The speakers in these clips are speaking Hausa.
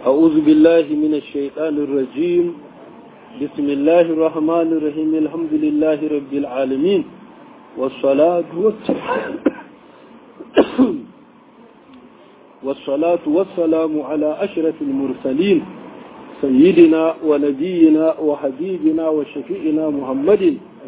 أعوذ بالله من الشيطان الرجيم بسم الله الرحمن الرحيم الحمد لله رب العالمين والصلاة والسلام على أشرف المرسلين سيدنا ونبينا وحبيبنا وشفيئنا محمد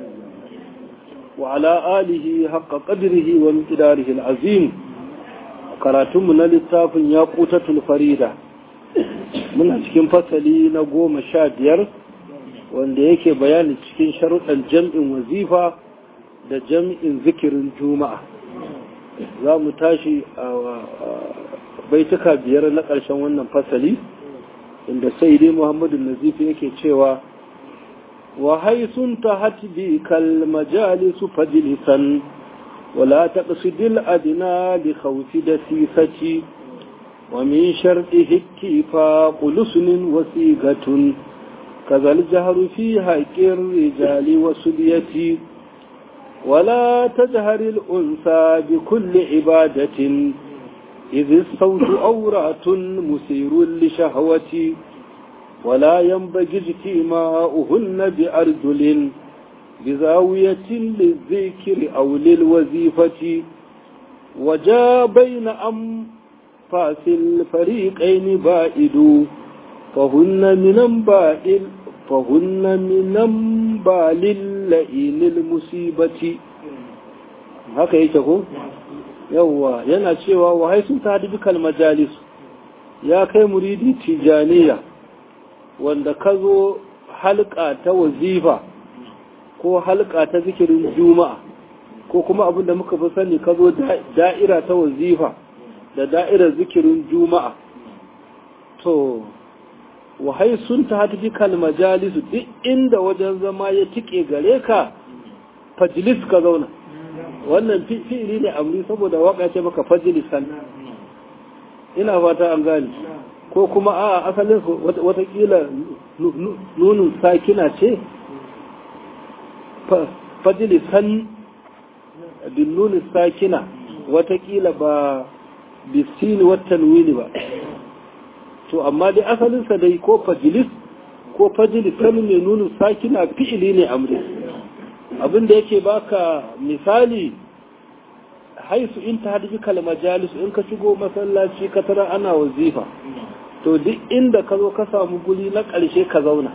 وعلى آله حق قدره وامتداره العظيم كراتمنا للتاف ياقوتة الفريدة muna cikin fasali na 15 wanda yake bayani cikin sharuɗan jam'in wazifa da jam'in zikirin juma'a za mu tashi a baituka 5 na ƙarshen wannan fasali inda sayyidi muhammadu nazifi yake cewa wa haisun ta hatibi kal majalisu fajlisan wala taqsidil adna li khawfi dasisati ومن شرطه اتفاق لسن وثيقة كذا الجهر في حق الرجال وسبية ولا تجهر الأنثى بكل عبادة إذ الصوت أورات مسير لشهوة ولا ينبغي اجتماعهن بأرجل بزاوية للذكر أو للوظيفة وجاء بين فاصل الفريقين بائد فهن من انبال اللئين المصيبة haka yake ko yawa yana cewa wa haisu ta dukkan majalis ya kai muridi tijaniya wanda kazo halka ta wazifa ko halka ta zikirin juma'a ko kuma abinda muka fi sani kazo da'ira ta wazifa da da'irar zikirin juma'a to wahai sun ta hatu jikal majalisu duk inda wajen zama ya tike gare ka fajilis ka zauna wannan fi'ili ne amri saboda waka ce maka fajilisan ina fata an gani ko kuma a asalin watakila nunun sakina ce fajilisan bin nunin sakina watakila ba bisini watan wili ba to amma dai asalinsa dai ko fajilis kan mai nuna sakina fi'ili ne amri abinda yake baka misali haisu in ta hadisi kalmajalis in ka shigo masallaci ka tara ana wazifa to duk inda ka zo ka samu guri na ƙarshe ka zauna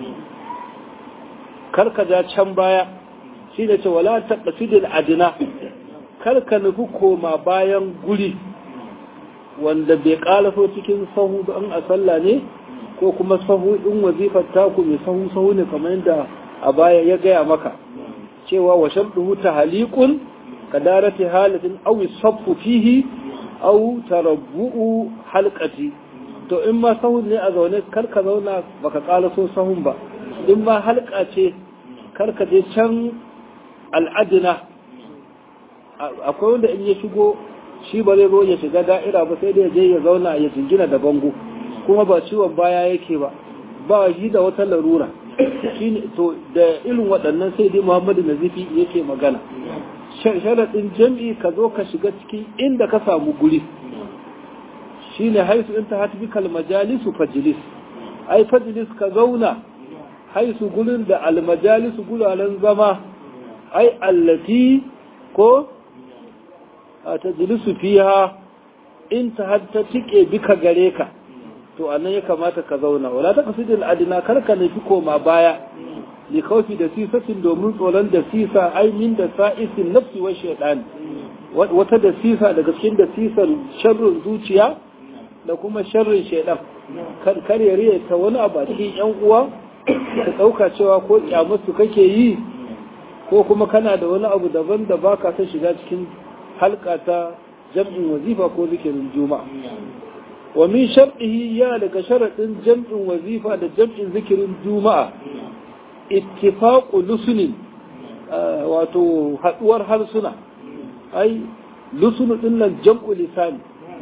kar ka ja can baya shi ne ce wala taqsidil adna kar ka nufi koma bayan guri wanda bai kalaso cikin sahu ba an a sallah ne ko kuma sahu in wazifar taku mai sahu ne kamar yadda a baya ya gaya maka cewa wa shabduhu tahliqun kadarati halatin aw saffu fihi aw tarabbu halqati to in ma sahu ne a zaune kar ka zauna baka kalaso sahun ba in ma halqa ce kar ka je can al'adna akwai wanda in ya shigo shi ba zai zo ya shiga da'ira ba sai da ya je ya zauna ya jingina da bango kuma ba ciwon baya yake ba shi da wata larura shine to da irin waɗannan sai dai Muhammadu Nazifi yake magana sharadin jami'i ka zo ka shiga cikin inda ka samu guri shine haisu in ta hatbi kal majalisu fajlis ai fajlis ka zauna haisu gurin da al majalisu guraren zama ai allati ko ta jilisu fiha in ta hatta tike bika gare ka to annan ya kamata ka zauna wala ta kasidil adina karka ne fi koma baya li khawfi da sisatin domin tsoron da sisa ainin da sa'isin nafsi wa shaytan wata da sisa daga cikin da sisan sharrin zuciya da kuma sharrin shaytan kar ya riya ta wani abu a cikin yan uwa ka dauka cewa ko kyamusu kake yi ko kuma kana da wani abu daban da baka ta shiga cikin halka ta jam'in wazifa ko zikirin juma'a wa min shartihi ya daga sharadin jam'in wazifa da jam'in zikirin juma'a ittifaqu lusunin wato haduwar harsuna ai lusunu din nan jam'u lisani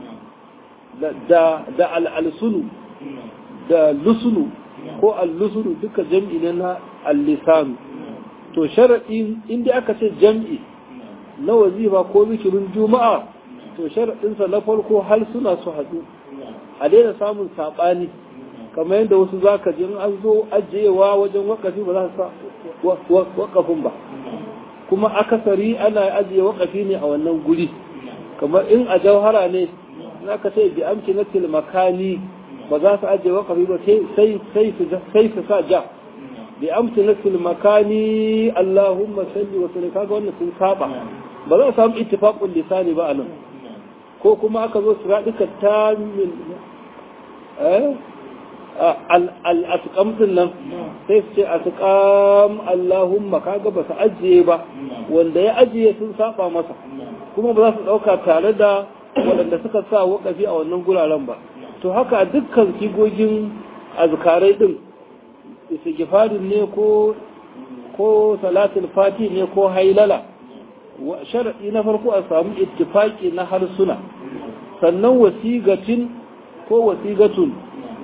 da al-alsunu da lusunu ko al-lusunu duka jam'i ne na al-lisan to sharadin inda aka ce jam'i na wazifa ko zikirin juma'a to sharaɗinsa na farko hal suna su haɗu a daina samun saɓani kamar yadda wasu za ka ji an zo ajiyewa wajen wakafi ba za su sa wakafin ba kuma akasari ana ajiye wakafi ne a wannan guri kamar in a jauhara ne za ka ce bi amki na tilmakani ba za su ajiye wakafi ba sai su sa ja bi amki na tilmakani Allahumma salli wa salli kaga wannan sun saba ba za a samu ittifaqul lisani ba anan ko kuma aka zo su radika tamil al-asqam din nan sai su ce asqam Allahumma kaga ba su ajiye ba wanda ya ajiye sun saba masa kuma ba za su dauka tare da waɗanda suka sa wakafi a wannan guraren ba to haka dukkan sigogin azkarai din istighfarin ne ko salatul fati ne ko hailala sharadi na farko a samu ittifaki na harsuna sannan wasigatin ko wasigatun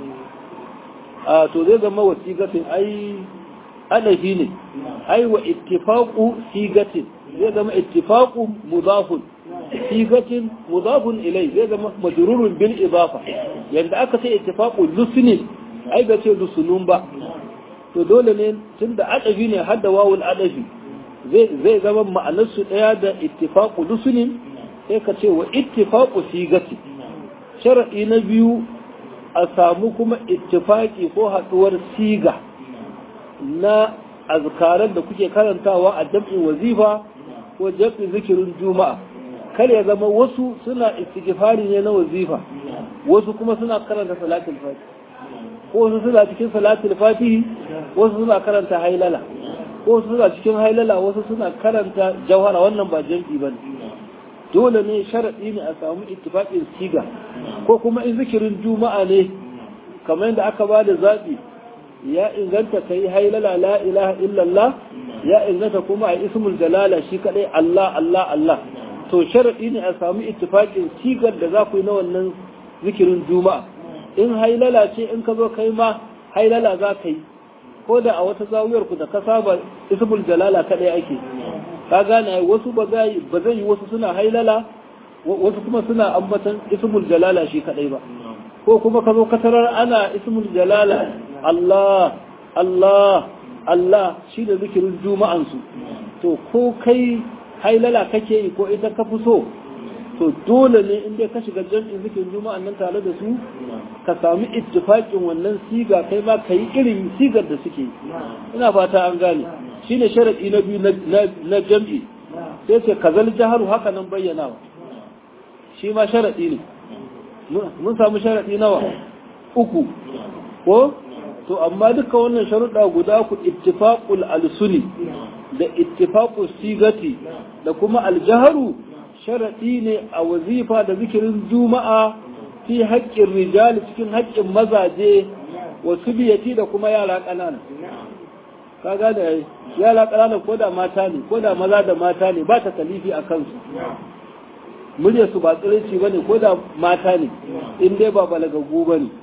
to zai zama wasigatin ai adafi ne ai wa ittifaqu sigatin zai zama ittifaqu mudafun sigatin mudafun ilai zai zama majrurun bil idafa yanda aka ce ittifaqu lusni ai ga ce lusunun ba to dole ne tunda adafi ne hadda wawul adafi zai zama ma'anar su daya da ittifaqu lusni sai ka ce wa ittifaqu sigati shar'i na biyu a samu kuma ittifaqi ko haduwar siga na azkaran da kuke karantawa a jam'in wazifa ko jam'in zikirin juma'a kar ya zama wasu suna istighfari ne na wazifa wasu kuma suna karanta salatul fatiha ko wasu suna cikin salatul fatihi wasu suna karanta hailala ko wasu suna cikin hailala wasu suna karanta jawhara wannan ba jam'i bane dole ne sharadi ne a samu ittifaqin siga ko kuma in zikirin juma'a ne kamar yadda aka bada zabi ya inganta kai hailala la ilaha illallah ya inganta kuma a ismul jalala shi kadai Allah Allah Allah to sharadi ne a samu ittifaqin sigar da za ku yi na wannan zikirin juma'a in hailala ce in ka zo kai ma hailala za ka yi ko da a wata zawiyar ku da ka saba ismul jalala kadai ake ka gane wasu ba zai yi wasu suna hailala wasu kuma suna ambatan ismul jalala shi kadai ba ko kuma ka zo ka tarar ana ismul jalala Allah Allah Allah shi da zikirin juma'an su to ko kai hailala kake yi ko ita ka fi so to dole ne in dai ka shiga jami'in zikirin juma'an nan tare da su ka sami ittifaqin wannan siga kai ma kai irin sigar da suke yi ina fata an gane shine sharadi na biyu na jam'i sai ce kazal jaharu haka nan bayyanawa shi ma sharadi ne mun samu sharadi nawa uku ko to amma duka wannan sharuɗa guda ku ittifaqul alsuni da ittifaqus sigati da kuma aljaharu sharadi ne a wazifa da zikirin juma'a fi haƙƙin rijali cikin haƙƙin mazaje wa subiyati da kuma yara ƙanana kaga da yara ƙanana ko da mata ne ko da maza da mata ne ba ta kalifi a kansu murya su ba tsiraici ba ne ko da mata ne in dai ba balagaggu ba ne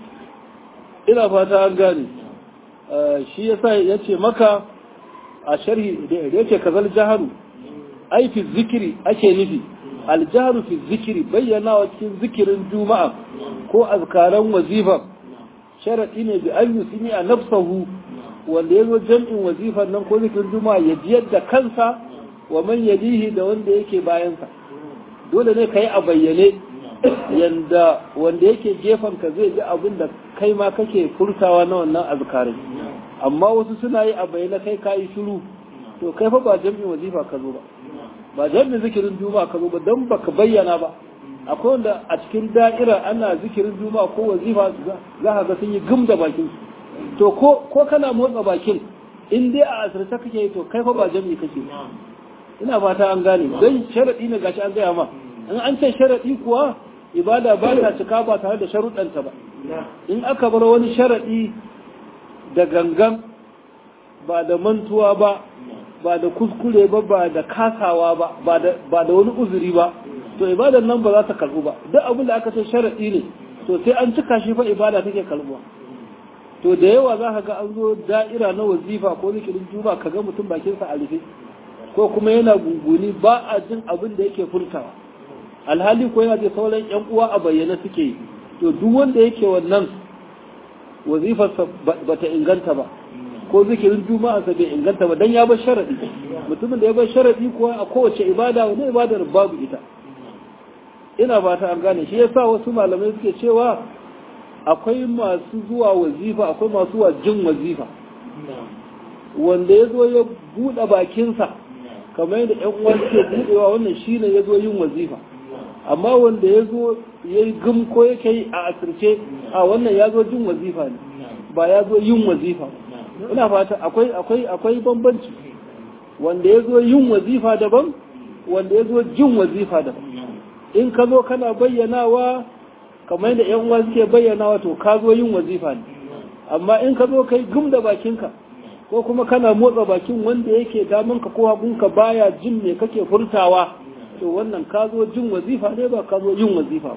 ina fata an gane shi yasa ya ce maka a sharhi da ya ce kazal jaharu ai fi zikiri ake nufi aljaharu fi zikiri bayyanawa cikin zikirin juma'a ko azkaran wazifa sharadi ne bi an yusmi a nafsahu wanda ya zo jam'in wazifan nan ko zikirin juma'a ya jiyar da kansa wa man yalihi da wanda yake bayansa dole ne ka yi a bayyane yanda wanda yake ka zai ji abin da kai ma kake furtawa na wannan azkarai amma wasu suna yi a bayyane kai ka yi shiru to kai fa ba jam'in wazifa ka zo ba jam'in zikirin juma'a ka zo ba don baka bayyana ba akwai wanda a cikin da'ira ana zikirin juma'a ko wazifa za ka ga sun yi gum da bakin to ko kana motsa bakin in dai a asirce kake yi to kai fa ba jam'i kake ina fata an gane don sharaɗi ne gashi an gaya ma in an ce sharaɗi kuwa ibada ba ta cika ba tare da sharuɗanta ba in aka bar wani sharaɗi da gangan ba da mantuwa ba ba da kuskure ba ba da kasawa ba ba da wani uzuri ba to ibadan nan ba za ta karɓu ba duk abin da aka ce sharaɗi ne to sai an cika shi fa ibada take karɓuwa to da yawa za ka ga an zo da'ira na wazifa ko zikirin juma ka ga mutum bakinsa a rufe ko kuma yana gunguni ba a jin abin da yake furtawa alhali ko yana da sauran yan uwa a bayyana suke to duk wanda yake wannan wazifarsa ba ta inganta ba ko zikirin juma'a sa bai inganta ba dan ya bar sharadi mutumin da ya bar sharadi kuwa a kowace ibada wani ibadar babu ita ina ba ta an gane shi yasa wasu malamai suke cewa akwai masu zuwa wazifa akwai masu zuwa jin wazifa wanda ya zo ya buɗe bakinsa kamar yadda ƴan uwa suke buɗewa wannan shine ya zo yin wazifa amma wanda ya zo ya yi gum ko yake yi a asirce a wannan ya zo jin wazifa ne ba ya zo yin wazifa ina fata akwai bambanci wanda ya zo yin wazifa daban wanda ya zo jin wazifa daban in ka zo kana bayyanawa kamar yadda ƴan uwa suke bayyanawa to ka zo yin wazifa ne amma in ka zo kai gum da bakinka ko kuma kana motsa bakin wanda yake damanka ko hagunka baya jin me kake furtawa to wannan ka zo jin wazifa ne ba ka zo yin wazifa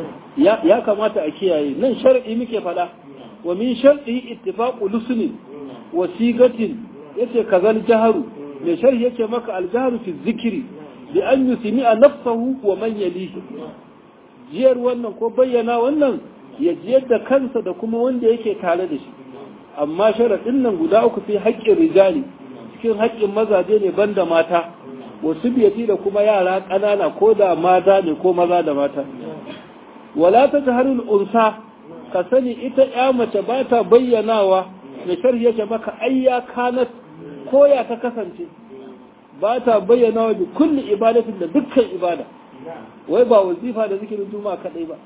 ya kamata a kiyaye nan shar'i muke fada wa min shar'i ittifaqu lusni wa sigatin yace kazal jaharu mai sharhi yace maka al jaharu fi zikri bi an yusmi'a nafsahu wa man yalihi jiyar wannan ko bayyana wannan ya jiyar da kansa da kuma wanda yake tare da shi amma sharaɗin nan guda uku fi haƙƙin rijali cikin haƙƙin mazaje ne banda mata wasu biyati da kuma yara ƙanana ko da mata ne ko maza da mata wala ta taharul unsa ka sani ita ya mace ba ta bayyanawa da sharhi yake maka ayya kanat koya ta kasance ba ta bayyanawa bi kulli ibadatin da dukkan ibada wai ba wazifa da zikirin juma'a kadai ba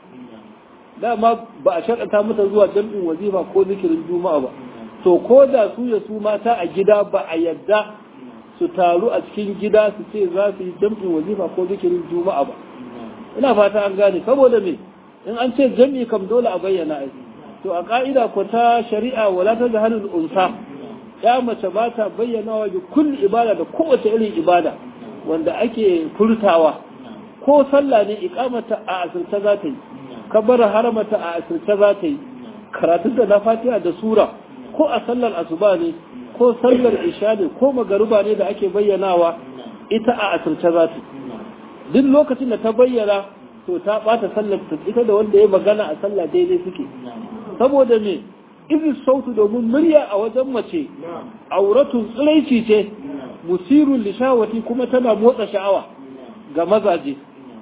dama ba a sharɗata mata zuwa jam'in wazifa ko zikirin juma'a ba to ko da su ya su mata a gida ba a yadda su taru a cikin gida su ce za su yi jam'in wazifa ko zikirin juma'a ba ina fata an gane saboda me in an ce jam'i kam dole a bayyana ai to a ka'ida ko ta shari'a wala ta zahalul unsa ya mace ba ta bayyanawa bi kulli ibada da kowace irin ibada wanda ake furtawa ko sallah ne iqamata a asirta za ta yi kabbara haramata a asirce za ta yi karatun da na fatiha da sura ko a sallar asuba ne ko sallar isha ne ko magaruba ne da ake bayyanawa ita a asirce za ta duk lokacin da ta bayyana to ta bata sallar ita da wanda ya magana a sallah daidai suke saboda me izi sautu domin murya a wajen mace auratun tsiraici ce musirun lishawati kuma tana motsa sha'awa ga mazaje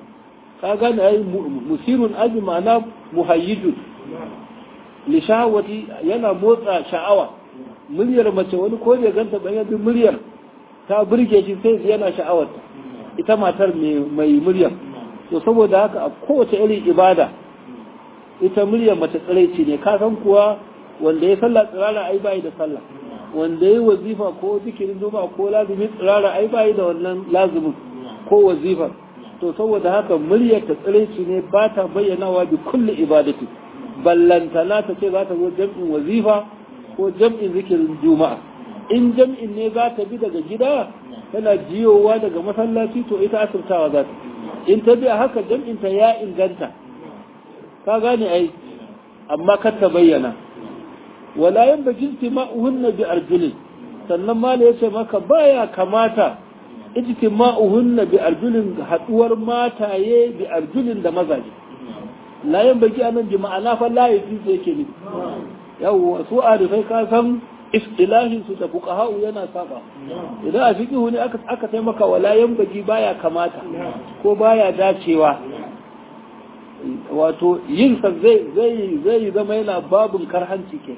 ka gane ai musirun aji ma'ana muhayyidun li shahawati yana motsa sha'awa muryar mace wani ko da ganta bayan muryar ta burge shi sai yana sha'awar ita matar mai muryar to saboda haka a kowace irin ibada ita muryar mace tsiraici ne ka san kuwa wanda ya sallah tsirara ai bai da sallah wanda ya wazifa ko zikirin juma'a ko lazimi tsirara ai bai da wannan lazimin ko wazifar to saboda haka muryar ta tsiraici ne ba ta bayyanawa bi kulli ibadati ballantana ta ce za ta zo jam'in wazifa ko jam'in zikirin juma'a in jam'in ne za ta bi daga gida tana jiyowa daga masallaci to ita asirtawa za ta in ta bi haka jam'in ta ya inganta ka gane ai amma kar ta bayyana wala yan bajin tima'uhunna bi arjulin sannan mala yace maka baya kamata ijtima'uhunna bi arjulin haduwar mataye bi arjulin da mazaje la yan baki anan bi ma'ana fa la yafi yake ne yawa su arifai ka san istilahin su da fuqaha yana saba idan a fiqhu ne aka sai maka wala yan baki baya kamata ko baya dacewa wato yin sa zai zama yana babun karhanci ke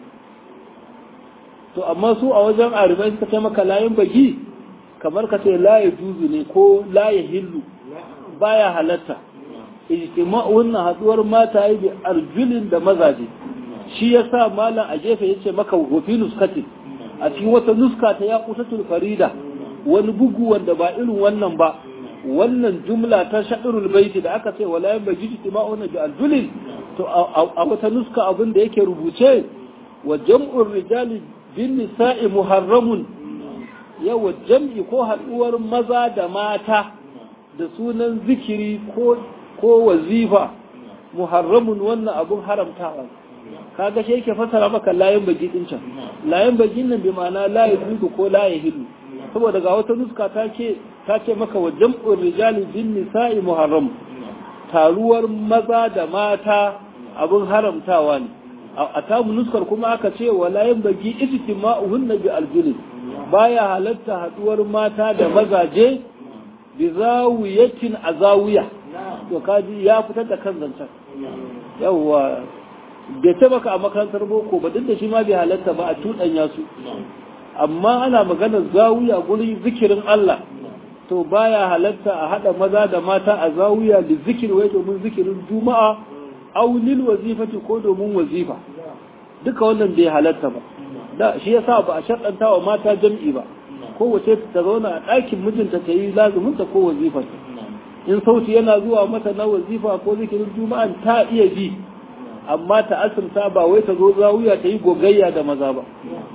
to amma su a wajen arifai suka sai maka la yan baki kamar ka ce la ya juzu ne ko la ya hillu baya halatta ijtima'un haduwar mata yi bi arjulin da mazaje shi yasa malam a gefe yace maka wafi nuskatin a cikin wata nuska ta yaqutatul farida wani bugu wanda ba irin wannan ba wannan jumla ta sha'irul baiti da aka ce wala yabji ijtima'un bi arjulin to a wata nuska abin da yake rubuce wa jam'ur rijali bin nisa'i muharramun yawa jam'i ko haɗuwar maza da mata da sunan zikiri ko wazifa muharramun wannan abun haramtawa kaga shi yake fasara maka layin baki din can layin baki nan bi ma'ana la yajudu ko la yahilu saboda ga wata nuska ta ce maka wa jam'ur rijali bin nisa'i muharram taruwar maza da mata abin haramtawa ne a tamu nuskar kuma aka ce wala yanbaghi ijtima'uhunna bi aljulin baya halatta haduwar mata da mazaje bi zawiyatin azawiya to kaji ya fitar da kan zancen yawa bai taba a makarantar boko ba duk da shi ma bai halatta ba a tudanya su amma ana maganar zawiya gurin zikirin Allah to baya halatta a hada maza da mata a zawiya da zikir wai domin zikirin juma'a aw lil wazifati ko domin wazifa duka wannan bai halatta ba da shi yasa ba a shaddanta wa mata jam'i ba kowace ta zauna a ɗakin mijinta ta yi lazumin ta ko wazifar in sauti yana zuwa mata na wazifa ko zikirin juma'a ta iya bi amma ta asirta ba wai ta zo zawiya ta yi gogayya da maza ba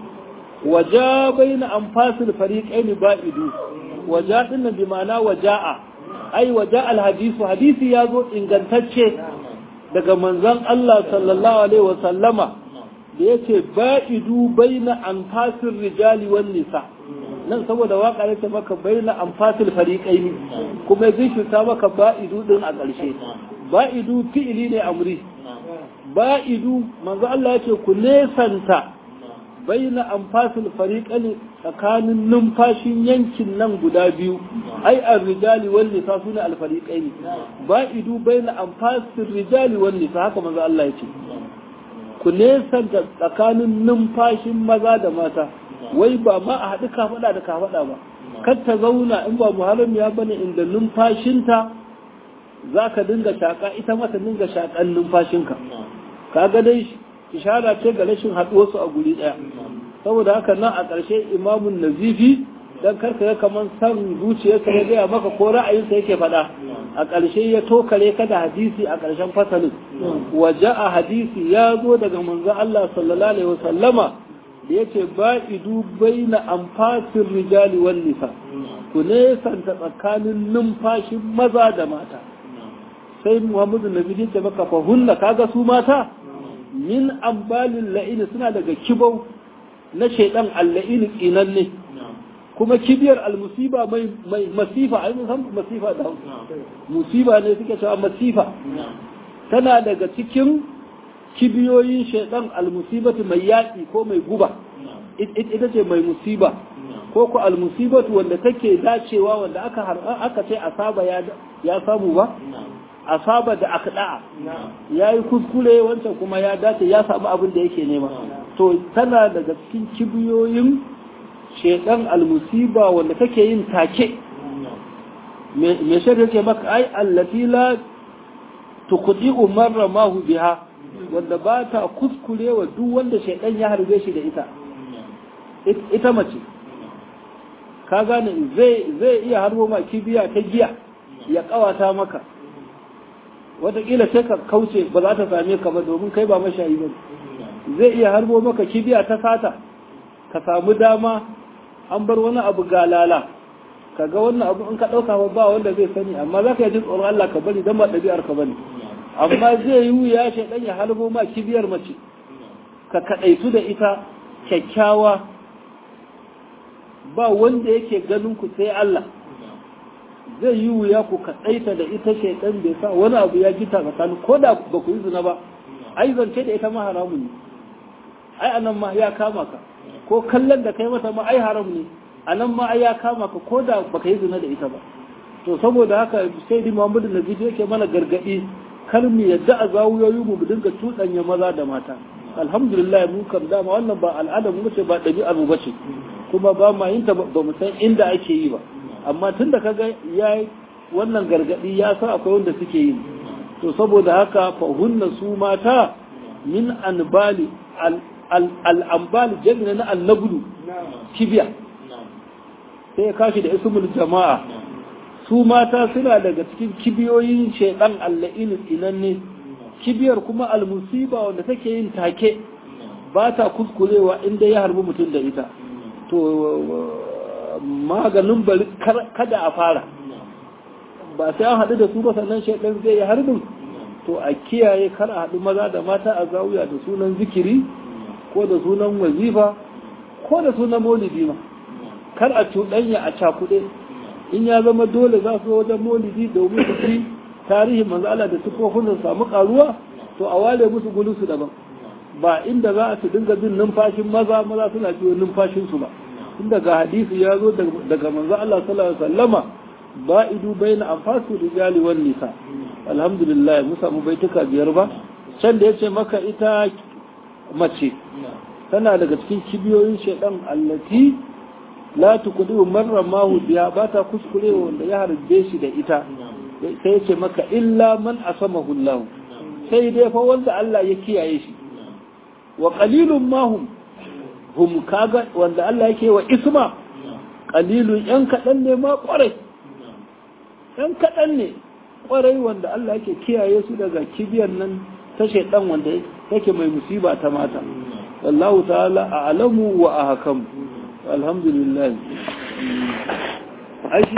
waja baina anfasil fariqaini ba'idu waja din bi ma'ana waja'a ai waja al hadisi ya zo ingantacce daga manzon Allah sallallahu alaihi wa sallama da yace ba'idu baina anfasil rijali wan nisa nan saboda waka ne ta maka baina anfasil fariqaini kuma zai ta maka ba'idu din a ƙarshe ba'idu fi'ili ne amri ba'idu manzo Allah yace ku nesanta baina anfasil fariqani tsakanin numfashin yankin nan guda biyu ai ar-rijali wal nisa suna al-fariqaini ba'idu baina anfasil rijali wal nisa haka manzo Allah yace ku nesanta tsakanin numfashin maza da mata wai ba ma a haɗu kafaɗa da kafaɗa ba kar ta zauna in ba muharram ya bane inda numfashinta za ka dinga shaƙa ita mata dinga shaƙan numfashinka kaga dai ishara ce ga rashin haɗuwarsu a guri ɗaya saboda haka nan a ƙarshe imamun nazifi dan karka ya kaman san zuciyarsa ya gaya maka ko ra'ayinsa yake faɗa a ƙarshe ya tokare ka da hadisi a ƙarshen fasalin waje a hadisi ya zo daga manzo Allah sallallahu alaihi wasallama da yace ba'idu baina anfasil rijali wan nisa ku ne santa tsakanin numfashin maza da mata sai Muhammadu Nabi ya ce maka fa hunna kaga su mata min ambalil la'in suna daga kibau na shaydan al-la'in kinanne kuma kibiyar al-musiba mai masifa ai mun san masifa da musiba ne suke cewa masifa tana daga cikin kibiyoyin shaydan al-musibatu mai yaki ko mai guba ita ce mai musiba ko ko al-musibatu wanda take dacewa wanda aka ce asaba ya samu ba asaba da akda'a yayi kuskure wancan kuma ya dace ya samu abin da yake nema to tana daga cikin kibiyoyin shedan almusiba wanda take yin take me shi yake maka ai allati la tuqdi'u marra ma hu biha wanda ba ta kuskurewa duk wanda shedan ya harbe shi da ita mace ka gane zai iya harbo ma kibiya ta giya ya kawata maka wataƙila sai ka kauce ba za ta same ka ba domin kai ba mashayi ba zai iya harbo maka kibiya ta sata ka samu dama an bar wani abu galala ka ga wannan abu in ka ɗauka ba wanda zai sani amma za ka yi jin tsoron Allah ka bari don ba ɗabi'ar ka bane amma zai yi wuya shi ɗan ya harbo ma kibiyar mace ka kaɗaitu da ita kyakkyawa ba wanda yake ganin ku sai Allah zai yi wuya ku kaɗaita da ita shaitan bai sa wani abu ya gita tsakanin ko da ba ku yi zina ba ai zance da ita ma haramun ne ai anan ma ya kama ka ko kallon da kai mata ma ai haram ne anan ma ai ya kama ka ko da baka yi zina da ita ba to saboda haka sai di Muhammadu Nazifi yake mana gargadi kar mu yadda a zawuyoyi mu dinga tudanya maza da mata alhamdulillah mu kan dama wannan ba al'ada mu ce ba ɗabi'ar mu bace kuma ba ma yin ta ba mu san inda ake yi ba amma tun da kaga ya wannan gargadi ya san akwai wanda suke yi to saboda haka fa hunna su mata min anbali al-anbal jami'a na annabulu kibiya sai ya kashi da ismul jama'a su mata suna daga cikin kibiyoyin shaytan allahin inanne kibiyar kuma al-musiba wanda take yin take ba ta kuskurewa inda ya harbi mutum da ita to maganin bari kada a fara ba sai an haɗu da su ba sannan shaidan zai yi harbin to a kiyaye kar a haɗu maza da mata a zawiya da sunan zikiri ko da sunan wazifa ko da sunan maulidi ma kar a cuɗanya a cakuɗe in ya zama dole za su wajen maulidi domin su ci tarihin manzo Allah da sufofin su samu karuwa to a ware musu gurin su daban ba inda za su dinga bin numfashin maza suna biyo numfashin su ba inda ga hadisi ya zo daga manzo Allah sallallahu alaihi wasallama ba'idu baina anfasu rijali wan nisa alhamdulillah mu samu baituka biyar ba can da yace maka ita mace tana daga cikin kibiyoyin shedan allati la tuqdu marra mahu biya ba ta kuskure wanda ya harbe shi da ita sai yace maka illa man asamahu Allah sai dai fa wanda Allah ya kiyaye shi wa qalilun mahum hum kaga wanda Allah yake wa isma qalilun yan kadan ne ma kwarai yan kadan ne kwarai wanda Allah yake kiyaye su daga kibiyan nan ta shedan wanda yake mai musiba ta mata wallahu ta'ala a'lamu wa ahkam alhamdulillah